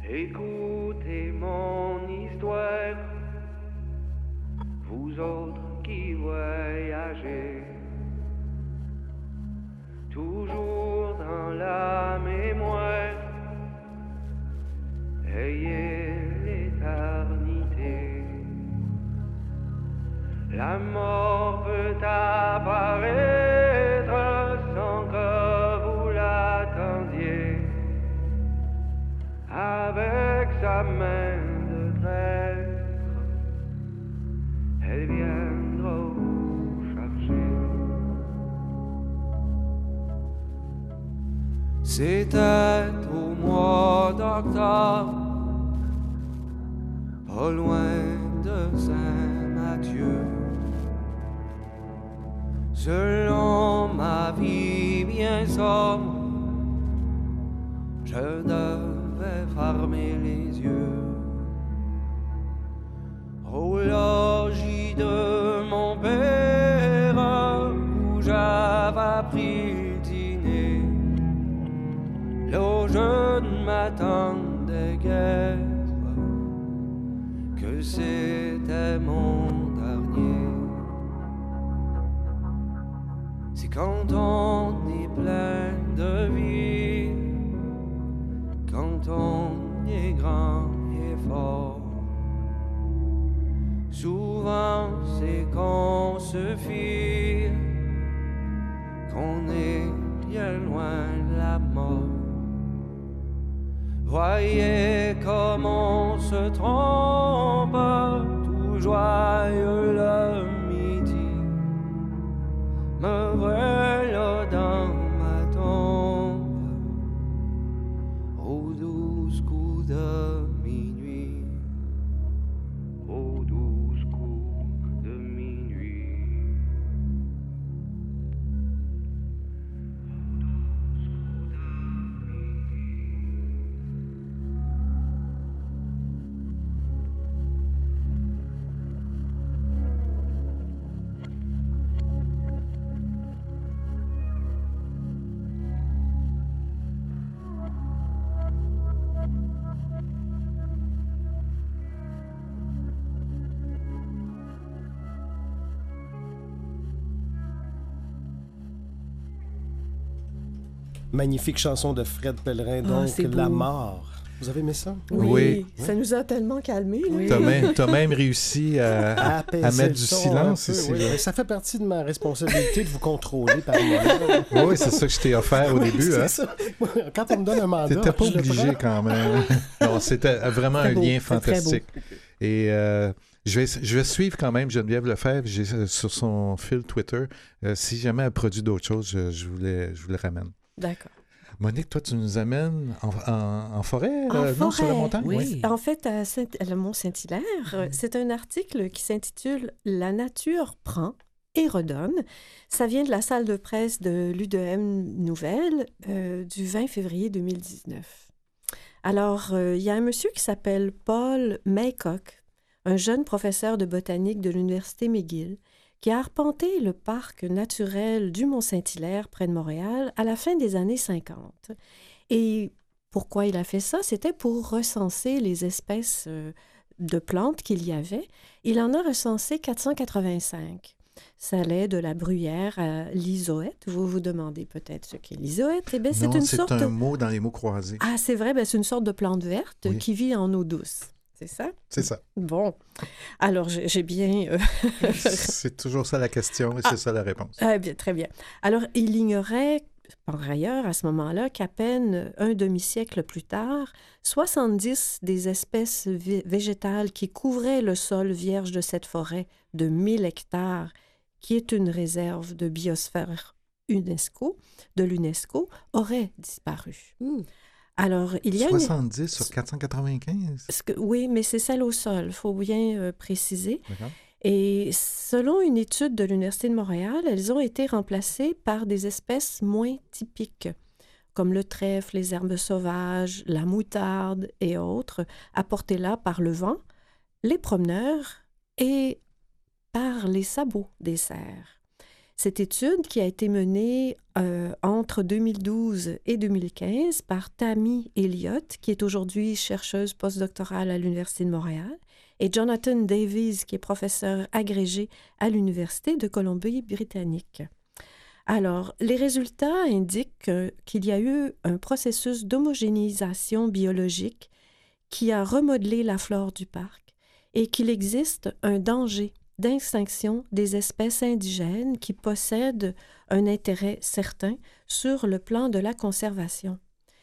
Écoutez mon histoire, vous autres qui voyagez, toujours dans la mémoire, ayez l'éternité. La mort peut apparaître sans que vous l'attendiez, avec sa main de traître, elle viendra vous chercher. C'était au mois d'octobre, au loin de Saint-Mathieu. Selon ma vie bien sobre, je devais fermer les yeux. Au logis de mon père, où j'avais pris dîner, là je ne m'attendais guère que c'était mon dernier. C'est quand on est plein de vie, quand on est grand et fort, souvent c'est qu'on se fie, qu'on est bien loin de la mort. Voyez comme on se trompe, tout joyeux le midi, me voilà dans ma tombe, aux douze coups de minuit, aux douze coups de minuit. Magnifique chanson de Fred Pellerin, Ah, donc c'est beau. La mort. Vous avez aimé ça? Oui, Oui. ça nous a tellement calmés. là. Oui. T'as même, t'as même réussi à, À à apaiser mettre le du son silence un peu, ici. oui. là. Mais ça fait partie de ma responsabilité de vous contrôler par moment. Oui, c'est ça que je t'ai offert au Oui, début. c'est Hein. ça. Quand on me donne un mandat, T'étais pas je le obligé prends. quand même. Non, c'était vraiment Très un beau, lien c'est très fantastique. Et euh, je, vais, je vais suivre quand même Geneviève Lefebvre. J'ai, euh, sur son fil Twitter. Euh, si jamais elle produit d'autres choses, je, je, vous, les, je vous les ramène. D'accord. Monique, toi, tu nous amènes en, en, en forêt, En euh, non, sur la forêt, montagne? oui. En fait, à, Saint- à le Mont-Saint-Hilaire, euh, c'est un article qui s'intitule « La nature prend et redonne ». Ça vient de la salle de presse de l'U D M Nouvelles euh, du vingt février deux mille dix-neuf. Alors, euh, il y a un monsieur qui s'appelle Paul Maycock, un jeune professeur de botanique de l'Université McGill, qui a arpenté le parc naturel du Mont-Saint-Hilaire près de Montréal à la fin des années cinquante. Et pourquoi il a fait ça? C'était pour recenser les espèces euh, de plantes qu'il y avait. Il en a recensé quatre cent quatre-vingt-cinq. Ça allait de la bruyère à l'isoète. Vous vous demandez peut-être ce qu'est l'isoète. Eh bien, c'est Non, une c'est sorte... un mot dans les mots croisés. Ah, c'est vrai, ben, c'est une sorte de plante verte Oui. qui vit en eau douce. C'est ça? C'est ça. Bon. Alors, j'ai j'ai bien... euh, C'est toujours ça la question et c'est ça la réponse. Ah, bien, très bien. Alors, il ignorait, par ailleurs, à ce moment-là, qu'à peine un demi-siècle plus tard, soixante-dix des espèces vé- végétales qui couvraient le sol vierge de cette forêt de mille hectares, qui est une réserve de biosphère UNESCO, de l'UNESCO, auraient disparu. Hmm. Alors, il y a une... soixante-dix sur quatre cent quatre-vingt-quinze. Parce que- oui, mais c'est celle au sol, il faut bien euh, préciser. D'accord. Et selon une étude de l'Université de Montréal, elles ont été remplacées par des espèces moins typiques, comme le trèfle, les herbes sauvages, la moutarde et autres, apportées là par le vent, les promeneurs et par les sabots des cerfs. Cette étude qui a été menée euh, entre deux mille douze et deux mille quinze par Tammy Elliott, qui est aujourd'hui chercheuse postdoctorale à l'Université de Montréal, et Jonathan Davies, qui est professeur agrégé à l'Université de Colombie-Britannique. Alors, les résultats indiquent qu'il y a eu un processus d'homogénéisation biologique qui a remodelé la flore du parc et qu'il existe un danger d'extinction des espèces indigènes qui possèdent un intérêt certain sur le plan de la conservation.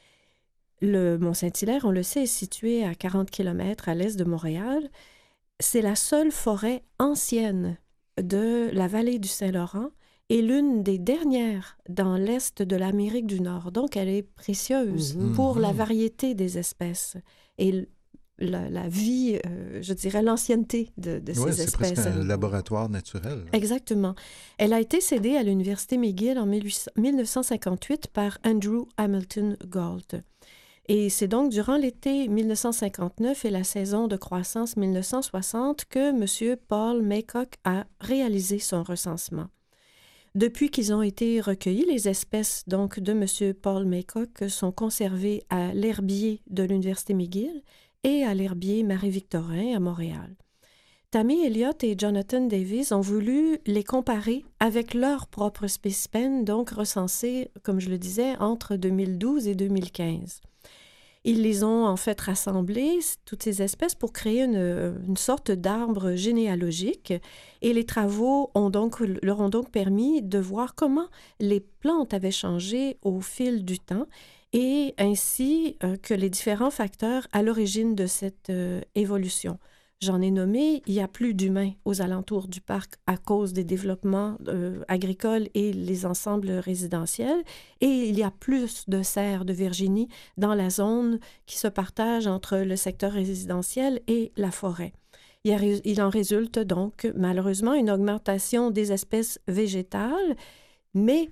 Le Mont-Saint-Hilaire, on le sait, est situé à quarante kilomètres à l'est de Montréal. C'est la seule forêt ancienne de la vallée du Saint-Laurent et l'une des dernières dans l'est de l'Amérique du Nord. Donc, elle est précieuse Mmh. pour la Mmh. variété des espèces et la, la vie, euh, je dirais, l'ancienneté de, de Oui, ces c'est espèces. presque un laboratoire naturel. Exactement. Elle a été cédée à l'Université McGill en mille neuf cent cinquante-huit par Andrew Hamilton Gault. Et c'est donc durant l'été mille neuf cent cinquante-neuf et la saison de croissance mille neuf cent soixante que M. Paul Maycock a réalisé son recensement. Depuis qu'ils ont été recueillis, les espèces donc de M. Paul Maycock sont conservées à l'herbier de l'Université McGill et à l'herbier Marie-Victorin à Montréal. Tammy Elliott et Jonathan Davies ont voulu les comparer avec leurs propres spécimens, donc recensés, comme je le disais, entre deux mille douze et deux mille quinze. Ils les ont en fait rassemblés, toutes ces espèces, pour créer une, une sorte d'arbre généalogique. Et les travaux ont donc, leur ont donc permis de voir comment les plantes avaient changé au fil du temps et ainsi euh, que les différents facteurs à l'origine de cette euh, évolution. J'en ai nommé, il y a plus d'humains aux alentours du parc à cause des développements euh, agricoles et les ensembles résidentiels. Et il y a plus de cerfs de Virginie dans la zone qui se partage entre le secteur résidentiel et la forêt. Il, y a, il en résulte donc malheureusement une augmentation des espèces végétales, mais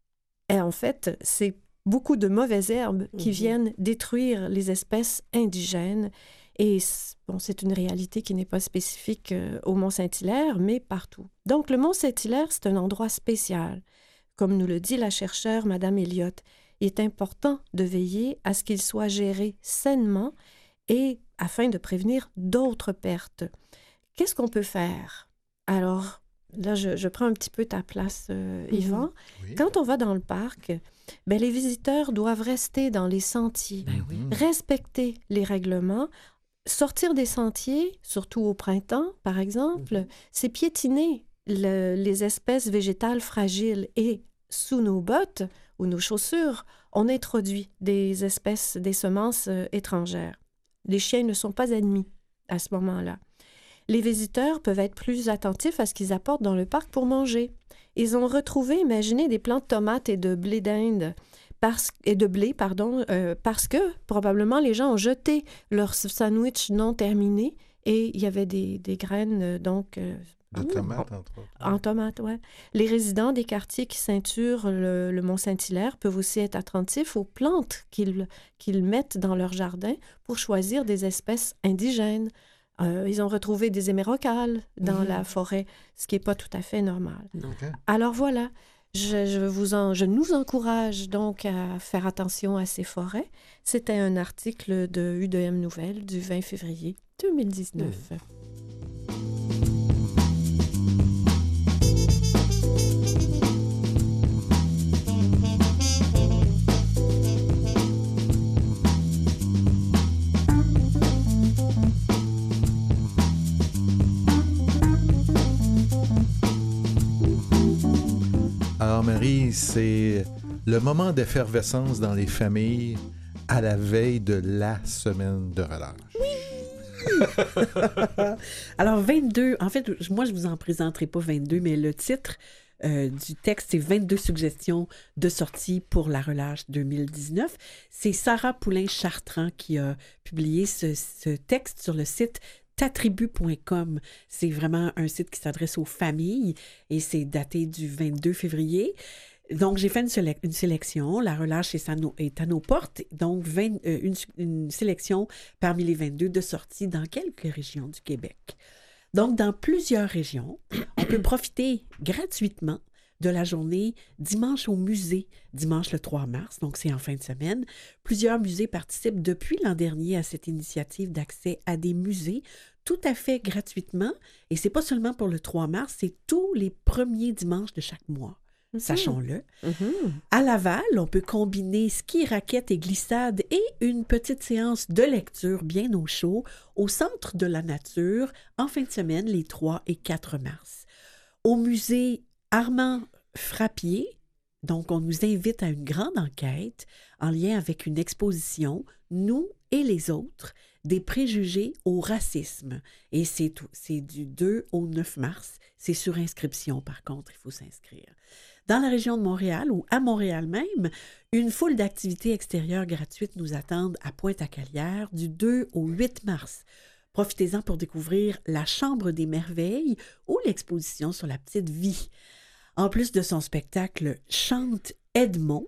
en fait, c'est beaucoup de mauvaises herbes qui Mhm. viennent détruire les espèces indigènes. Et bon, c'est une réalité qui n'est pas spécifique euh, au Mont-Saint-Hilaire, mais partout. Donc, le Mont-Saint-Hilaire, c'est un endroit spécial. Comme nous le dit la chercheure Mme Elliott, il est important de veiller à ce qu'il soit géré sainement et afin de prévenir d'autres pertes. Qu'est-ce qu'on peut faire? Alors, là, je, je prends un petit peu ta place, euh, Mhm. Yvan. Oui. Quand on va dans le parc, ben, les visiteurs doivent rester dans les sentiers, Ben oui. Mhm. respecter les règlements. Sortir des sentiers, surtout au printemps, par exemple, Mhm. c'est piétiner le- les espèces végétales fragiles. Et sous nos bottes ou nos chaussures, on introduit des espèces, des semences euh, étrangères. Les chiens ne sont pas admis à ce moment-là. Les visiteurs peuvent être plus attentifs à ce qu'ils apportent dans le parc pour manger. Ils ont retrouvé, imaginez, des plants de tomates et de blé d'Inde. Parce, et de blé, pardon, euh, parce que probablement les gens ont jeté leur sandwich non terminé et il y avait des, des graines, euh, donc... euh, De tomates, entre autres. en tomates, oui. Les résidents des quartiers qui ceinturent le, le Mont-Saint-Hilaire peuvent aussi être attentifs aux plantes qu'ils, qu'ils mettent dans leur jardin pour choisir des espèces indigènes. Euh, ils ont retrouvé des hémérocales dans Mhm. la forêt, ce qui n'est pas tout à fait normal. Non. OK. Alors voilà, je, je, vous en, je nous encourage donc à faire attention à ces forêts. C'était un article de U D M Nouvelles du vingt février deux mille dix-neuf. Alors, Marie, c'est le moment d'effervescence dans les familles à la veille de la semaine de relâche. Alors, vingt-deux, en fait, moi, je vous en présenterai pas vingt-deux, mais le titre euh, du texte, c'est vingt-deux suggestions de sortie pour la relâche deux mille dix-neuf. C'est Sarah Poulain-Chartrand qui a publié ce, ce texte sur le site tatribu point com. C'est vraiment un site qui s'adresse aux familles et c'est daté du vingt-deux février. Donc, j'ai fait une, sélec- une sélection. La relâche est à nos, est à nos portes. Donc, vingt, euh, une, une sélection parmi les vingt-deux de sorties dans quelques régions du Québec. Donc, dans plusieurs régions, on peut profiter gratuitement de la journée dimanche au musée, dimanche le trois mars, donc c'est en fin de semaine. Plusieurs musées participent depuis l'an dernier à cette initiative d'accès à des musées tout à fait gratuitement. Et c'est pas seulement pour le trois mars, c'est tous les premiers dimanches de chaque mois. Mm-hmm. Sachons-le. Mm-hmm. À Laval, on peut combiner ski, raquettes et glissade et une petite séance de lecture bien au chaud au Centre de la nature en fin de semaine, les trois et quatre mars. Au musée Armand Frappier, donc on nous invite à une grande enquête en lien avec une exposition « Nous et les autres », des préjugés au racisme. Et c'est, tout, c'est du deux au neuf mars. C'est sur inscription, par contre, il faut s'inscrire. Dans la région de Montréal, ou à Montréal même, une foule d'activités extérieures gratuites nous attendent à Pointe-à-Calière du deux au huit mars. Profitez-en pour découvrir la Chambre des merveilles ou l'exposition sur la petite vie. En plus de son spectacle Chante Edmond,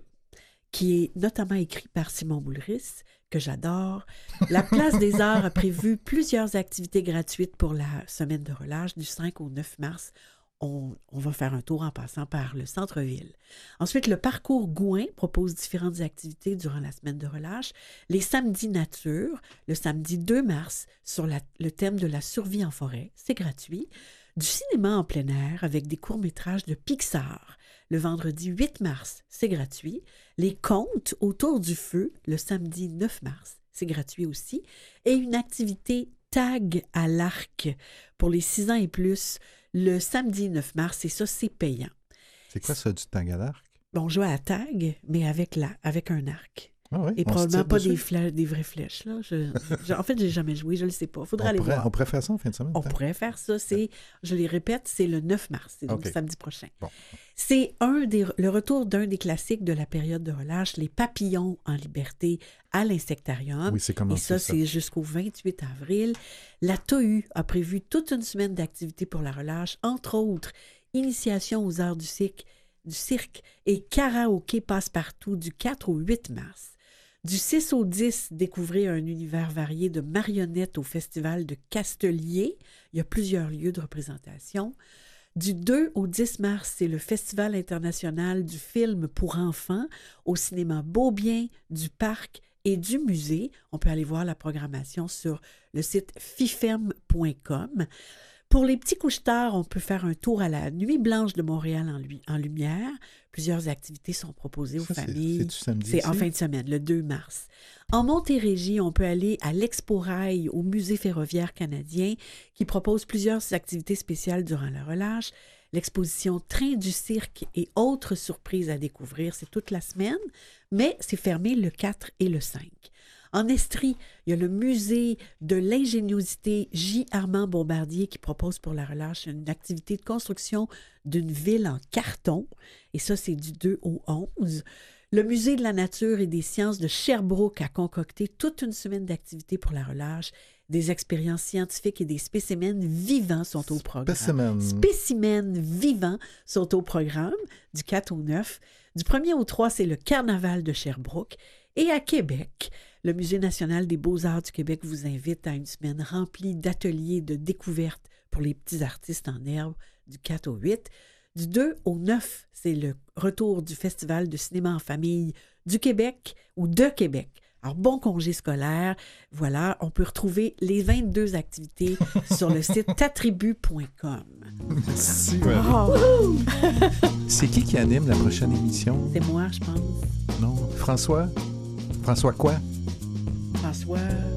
qui est notamment écrit par Simon Boulris, que j'adore, la Place des Arts a prévu plusieurs activités gratuites pour la semaine de relâche du cinq au neuf mars. On, on va faire un tour en passant par le centre-ville. Ensuite, le parcours Gouin propose différentes activités durant la semaine de relâche. Les samedis nature, le samedi deux mars, sur la, le thème de la survie en forêt, c'est gratuit. Du cinéma en plein air avec des courts-métrages de Pixar. Le vendredi huit mars, c'est gratuit. Les contes autour du feu, le samedi neuf mars, c'est gratuit aussi. Et une activité tag à l'arc pour les six ans et plus, le samedi neuf mars, et ça, c'est payant. C'est quoi ça, du tag à l'arc? Bon, on joue à tag, mais avec, la, avec un arc. Ah oui, et probablement pas des, flèches, des vraies flèches. Là. Je, je, en fait, je n'ai jamais joué, je ne le sais pas. Il faudrait on aller pourrait, voir. On pourrait faire ça en fin de semaine? On pourrait faire ça. C'est, je les répète, c'est le neuf mars, c'est donc okay. Samedi prochain. Bon. C'est un des, le retour d'un des classiques de la période de relâche, les papillons en liberté à l'insectarium. Oui, c'est commencé. Et ça, ça, c'est jusqu'au vingt-huit avril. La T O U a prévu toute une semaine d'activités pour la relâche, entre autres, initiation aux arts du cirque, du cirque et karaoké passe-partout du quatre au huit mars. Du six au dix, découvrez un univers varié de marionnettes au Festival de Castelier. Il y a plusieurs lieux de représentation. Du deux au dix mars, c'est le Festival international du film pour enfants au cinéma Beaubien, du Parc et du musée. On peut aller voir la programmation sur le site fifem point com. Pour les petits couche-tard, on peut faire un tour à la Nuit blanche de Montréal en, lui, en lumière. Plusieurs activités sont proposées aux ça, familles. C'est, c'est, samedi c'est ici? En fin de semaine, le deux mars. En Montérégie, on peut aller à l'Expo-Rail au Musée ferroviaire canadien qui propose plusieurs activités spéciales durant la relâche. L'exposition Train du cirque et autres surprises à découvrir, c'est toute la semaine, mais c'est fermé le quatre et le cinq. En Estrie, il y a le musée de l'ingéniosité J. Armand Bombardier qui propose pour la relâche une activité de construction d'une ville en carton. Et ça, c'est du deux au onze. Le musée de la nature et des sciences de Sherbrooke a concocté toute une semaine d'activités pour la relâche. Des expériences scientifiques et des spécimens vivants sont au programme. Spécimens. Spécimens vivants sont au programme du quatre au neuf. Du premier au trois, c'est le carnaval de Sherbrooke. Et à Québec, le Musée national des beaux-arts du Québec vous invite à une semaine remplie d'ateliers de découverte pour les petits artistes en herbe du quatre au huit. Du deux au neuf, c'est le retour du Festival de cinéma en famille du Québec ou de Québec. Alors, bon congé scolaire. Voilà, on peut retrouver les vingt-deux activités sur le site tatribu point com. Merci, oh. C'est qui qui anime la prochaine émission? C'est moi, je pense. Non, François? François quoi? François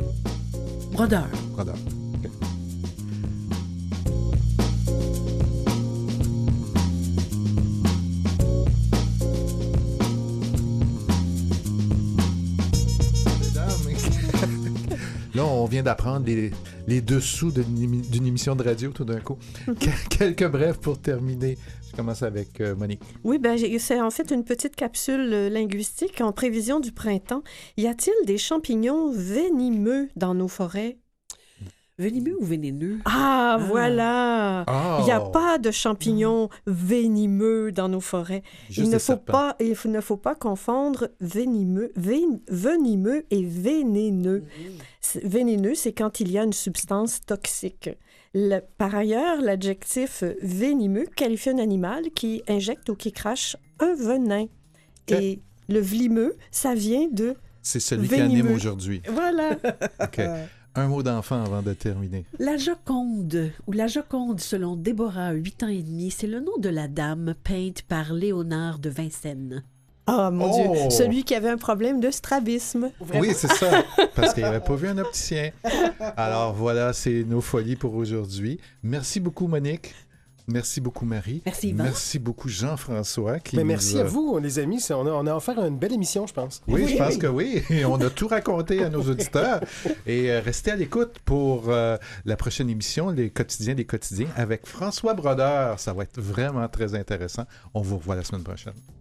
Brodeur. Brodeur. Okay. Là, on vient d'apprendre les, les dessous d'une, d'une émission de radio tout d'un coup. Mm-hmm. Quelques brefs pour terminer. Je commence avec euh, Monique. Oui, ben, c'est en fait une petite capsule linguistique en prévision du printemps. Y a-t-il des champignons venimeux dans nos forêts? Venimeux ou vénéneux? Ah, Ah. voilà! Oh! Il n'y a pas de champignons venimeux dans nos forêts. Juste Il ne, des faut serpents. pas, il faut- ne faut pas confondre venimeux, vén- venimeux et vénéneux. C'est- Vénéneux, c'est quand il y a une substance toxique. Le- par ailleurs, l'adjectif venimeux qualifie un animal qui injecte ou qui crache un venin. Ok. Et le vlimeux, ça vient de... C'est celui qui Venimeux. anime aujourd'hui. Voilà! OK. Un mot d'enfant avant de terminer. La Joconde, ou la Joconde selon Déborah, huit ans et demi, c'est le nom de la dame peinte par Léonard de Vincennes. Ah, mon Oh! Dieu! Celui qui avait un problème de strabisme. Oui, c'est ça. Parce qu'il n'avait pas vu un opticien. Alors voilà, c'est nos folies pour aujourd'hui. Merci beaucoup, Monique. Merci beaucoup, Marie. Merci, Yvan. Merci beaucoup, Jean-François. Qui Mais nous merci a- à vous, les amis. C'est- On a, on a offert une belle émission, je pense. Oui, je pense que oui. Et on a tout raconté à nos auditeurs. Et euh, restez à l'écoute pour euh, la prochaine émission, Les quotidiens des quotidiens, avec François Brodeur. Ça va être vraiment très intéressant. On vous revoit la semaine prochaine.